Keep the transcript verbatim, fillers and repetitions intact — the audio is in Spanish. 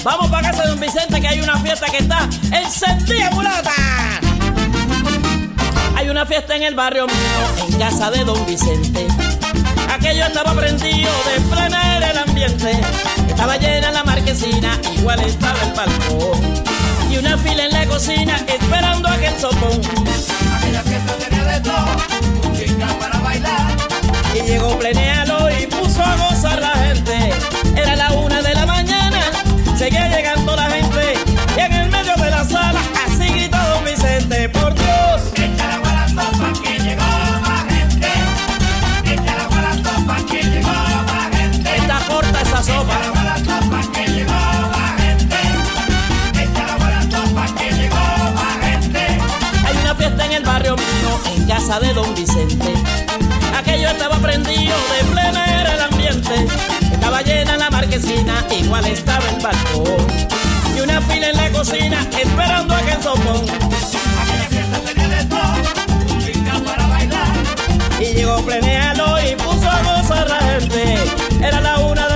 Vamos para casa de don Vicente, que hay una fiesta que está encendida, mulata. Hay una fiesta en el barrio mío, en casa de don Vicente. Aquello estaba prendido de plena era el ambiente. Estaba llena la marquesina, igual estaba el balcón. Y una fila en la cocina esperando aquel sopón. Aquella fiesta tenía de todo, música para bailar. Y llegó Plenéalo y puso a gozar la gente. Era la una de la mañana, seguía llegando la gente. Y en el medio de la sala, así gritó don Vicente: por Dios, echa agua a la sopa que llegó más gente. Echa agua a la sopa que llegó más gente. está corta esa sopa. Echa agua a la sopa que llegó más gente. Echa agua a la sopa que llegó más gente. Hay una fiesta en el barrio mío, en casa de don Vicente. Aquello estaba prendido de plena era el ambiente. Estaba llena la marquesina, igual estaba el balcón. Y una fila en la cocina esperando aquel sopón. Aquella fiesta tenía de todo, música para bailar. Y llegó Plenéalo y puso a gozar la gente. Era la una de